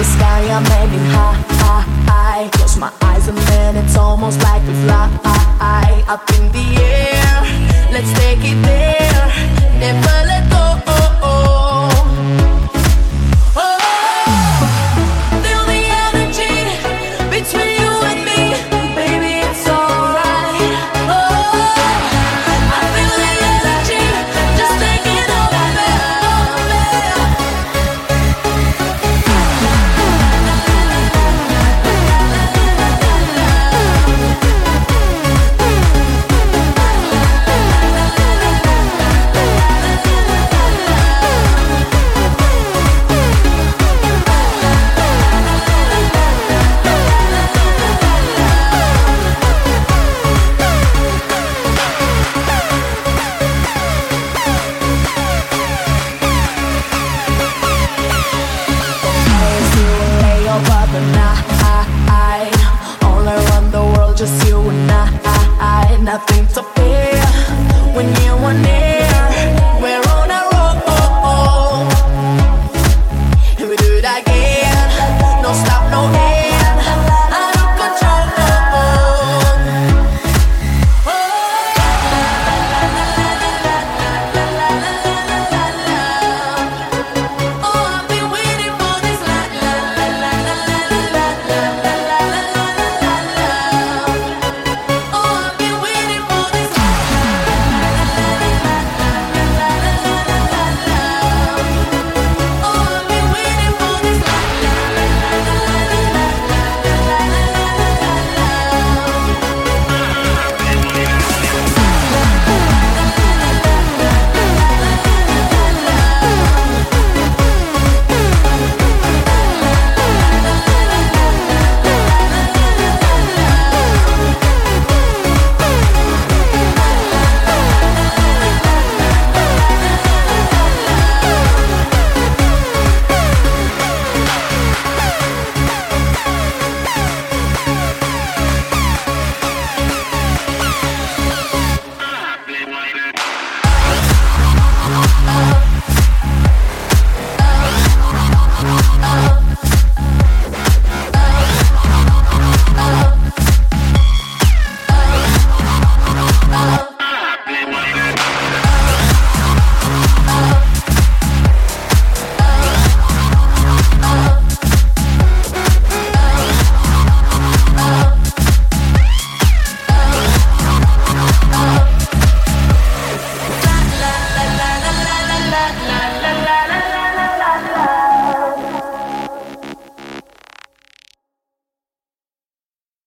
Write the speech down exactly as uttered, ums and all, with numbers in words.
the sky, I'm aiming high, high, high. Close my eyes and then it's almost like we fly up in the air. Let's take it there, never let go. All around the world, just you and I, nothing to